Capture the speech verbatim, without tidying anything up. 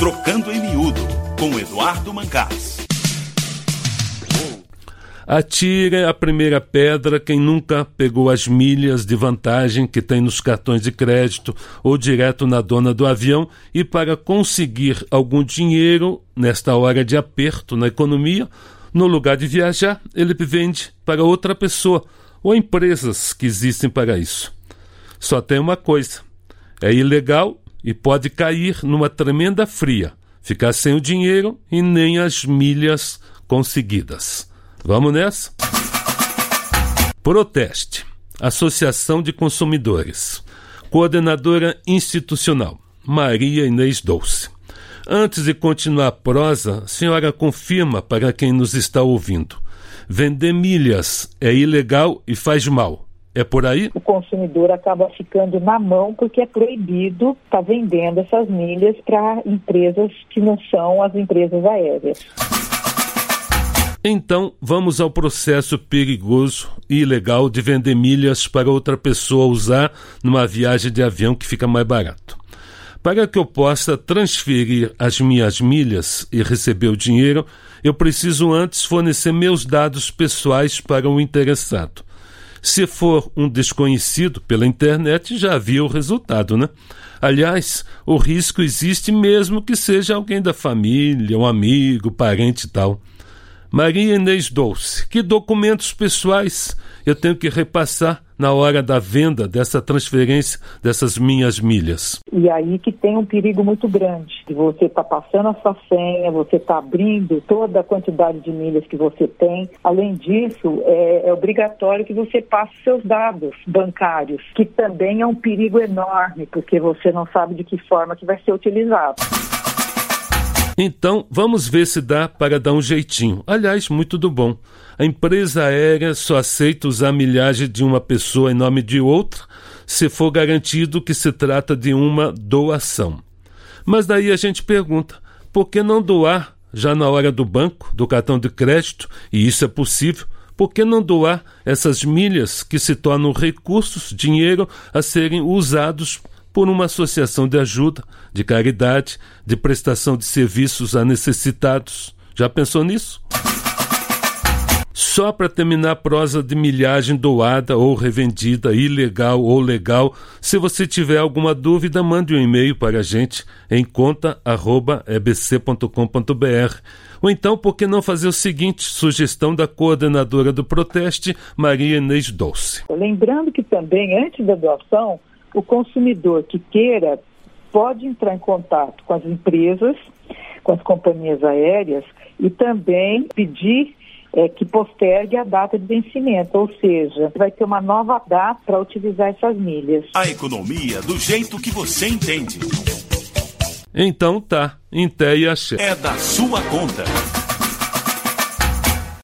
Trocando em Miúdo, com Eduardo Mancás. Atire a primeira pedra quem nunca pegou as milhas de vantagem que tem nos cartões de crédito ou direto na dona do avião e, para conseguir algum dinheiro nesta hora de aperto na economia, no lugar de viajar, ele vende para outra pessoa ou empresas que existem para isso. Só tem uma coisa: é ilegal e pode cair numa tremenda fria, ficar sem o dinheiro e nem as milhas conseguidas. Vamos nessa? Proteste. Associação de Consumidores. Coordenadora institucional, Maria Inês Dolce. Antes de continuar a prosa, a senhora confirma para quem nos está ouvindo: vender milhas é ilegal e faz mal. É por aí? O consumidor acaba ficando na mão porque é proibido estar vendendo essas milhas para empresas que não são as empresas aéreas. Então, vamos ao processo perigoso e ilegal de vender milhas para outra pessoa usar numa viagem de avião que fica mais barato. Para que eu possa transferir as minhas milhas e receber o dinheiro, eu preciso antes fornecer meus dados pessoais para o interessado. Se for um desconhecido pela internet, já havia o resultado, né? Aliás, o risco existe mesmo que seja alguém da família, um amigo, parente e tal. Maria Inês Dolce, que documentos pessoais eu tenho que repassar na hora da venda dessa transferência dessas minhas milhas? E aí que tem um perigo muito grande. Você está passando a sua senha, você está abrindo toda a quantidade de milhas que você tem. Além disso, é, é obrigatório que você passe seus dados bancários, que também é um perigo enorme, porque você não sabe de que forma que vai ser utilizado. Então, vamos ver se dá para dar um jeitinho. Aliás, muito do bom. A empresa aérea só aceita usar a milhagem de uma pessoa em nome de outra se for garantido que se trata de uma doação. Mas daí a gente pergunta, por que não doar já na hora do banco, do cartão de crédito? E isso é possível. Por que não doar essas milhas que se tornam recursos, dinheiro a serem usados por uma associação de ajuda, de caridade, de prestação de serviços a necessitados? Já pensou nisso? Só para terminar a prosa de milhagem doada ou revendida, ilegal ou legal, se você tiver alguma dúvida, mande um e-mail para a gente em conta arroba e b c ponto com ponto b r. Ou então, por que não fazer o seguinte, sugestão da coordenadora do Proteste, Maria Inês Dolce. Lembrando que também, antes da doação, o consumidor que queira pode entrar em contato com as empresas, com as companhias aéreas e também pedir é, que postergue a data de vencimento, ou seja, vai ter uma nova data para utilizar essas milhas. A economia do jeito que você entende. Então tá, em té e axé. É da sua conta.